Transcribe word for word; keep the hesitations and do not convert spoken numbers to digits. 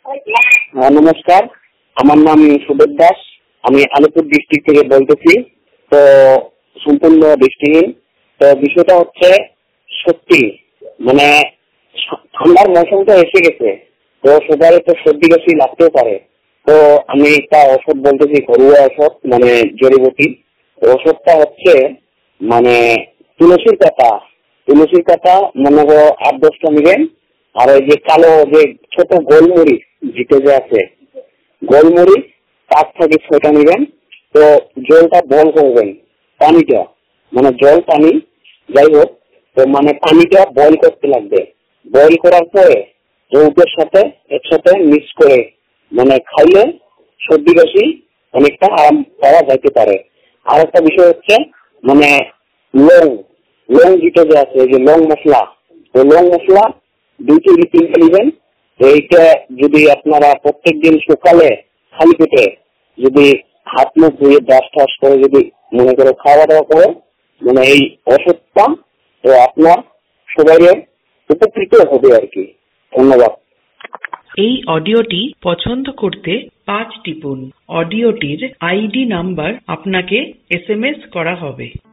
হ্যাঁ, নমস্কার। আমার নাম সুদেব দাস। আমি আলিপুর ডিস্ট্রিক্ট থেকে বলতেছি। তো সম্পূর্ণ দৃষ্টিহীন। তো বিষয়টা হচ্ছে সত্যি, মানে ঠান্ডার মৌসুমটা এসে গেছে, তো সবাই তো সর্দি কাশি লাগতেও পারে। তো আমি একটা ওষুধ বলতেছি, ঘরোয়া ওষুধ, মানে জড়িবুটি। ওষুধটা হচ্ছে মানে তুলসীর পাতা। তুলসীর পাতা মনে করো আট দশটা নেবেন। আর ওই যে কালো যে ছোট গোলমরিচ জিতে যে আছে, গোলমরিচ পাঁচ থেকে ছয়টা নেবেন। তো জলটা বল করবেন, পানিটা মানে জল পানি যাই হোক, তো মানে পানিটা বয়েল করতে লাগবে। বয়েল করার পরে রৌদ্রের সাথে একসাথে মিক্স করে মানে খাইলে সর্দি কাশি অনেকটা আরাম পাওয়া যাইতে পারে। আর একটা বিষয় হচ্ছে মানে লং লং যেটা যে আছে, যে লং মশলা, তো লং মশলা দুই কেজি তিনটে নেবেন। এইটা যদি আপনারা প্রত্যেক দিন সকালে খালি পেটে যদি হাত মুখ ধুয়ে ব্রাশ টাশ করে যদি মনে করো খাওয়া দাওয়া করে, মানে এই ওষুধটা, তো আপনার সবাই উপকৃত হবে আর কি। ধন্যবাদ। এই অডিওটি পছন্দ করতে পাঁচ টিপুন। অডিওটির আইডি নাম্বার আপনাকে এস এম এস করা হবে।